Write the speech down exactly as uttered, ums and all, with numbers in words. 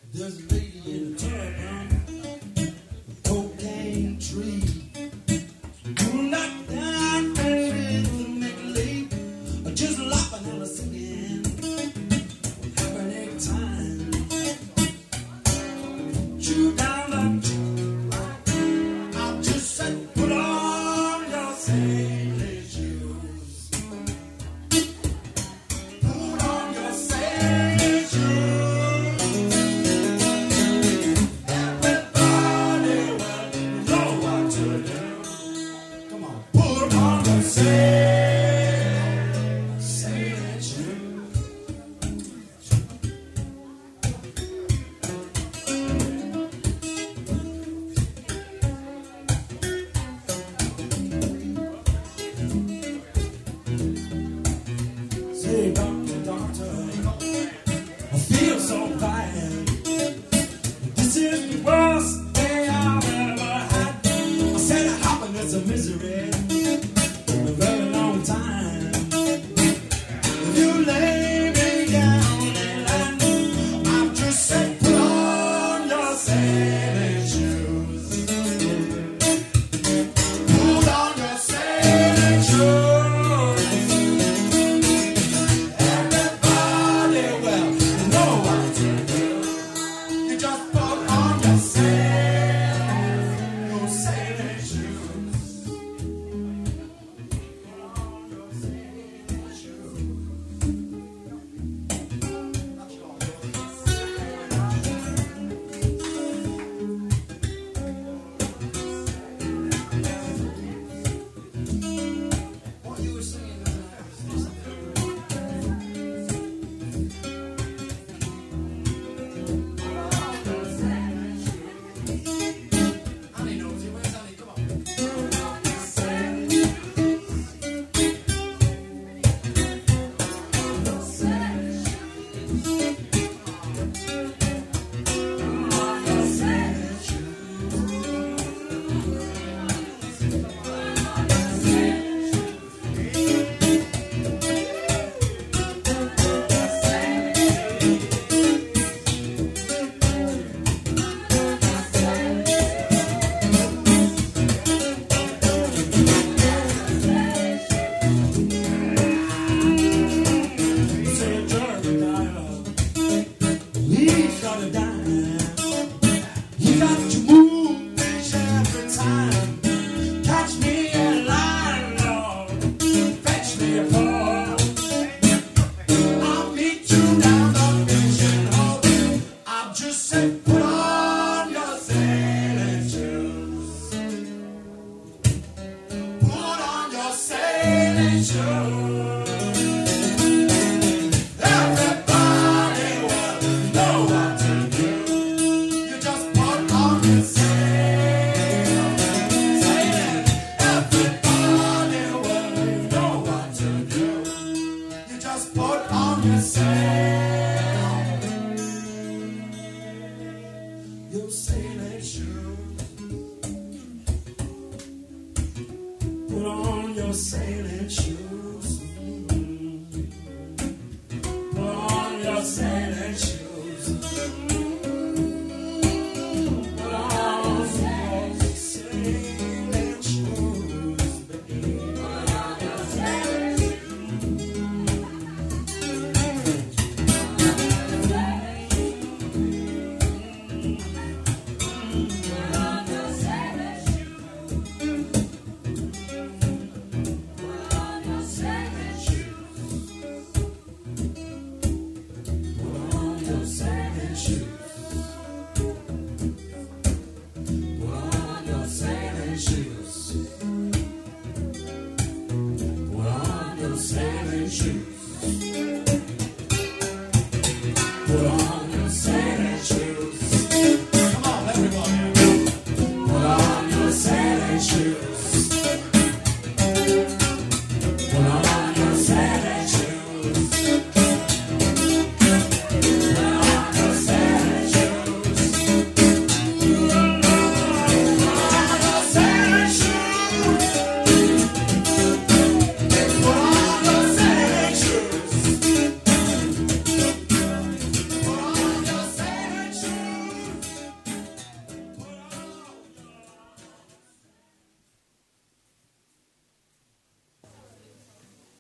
There's a lady in a turban, cocaine tree. You knock down ready to make a leap, just laughing on the skin. Having a time. Shoot down the tree. I just said, put on your sailing shoes. Put on your sailing shoes. Everybody will know what to do. Come on, put on your sailing, sailing shoes. Say, doctor, doctor, I feel so bad. This is the worst day I've ever had. I said happiness and misery in a very long time. If you lay me down and I've just said, put on your sailing shoes. Put on your sailing shoes. Everybody will know what to do. You just put on your sailing, your sailing shoes. Put on your sailing shoes. What you were singing Honey knows you. Where's Honey? Come on. Say, Jeremiah, he's gonna die. You got to move fish every time. Catch me in line, Lord. Fetch me a pole. I'll meet you down the fishing hole. I've just said, put on your sailing shoes. Put on your sailing shoes. Everybody will know what to do. You just put on your sail, sailing. Everybody will know what to do. You just put on your sail, your sailing shoes. Put on your sailing shoes. Put on your sailing shoes.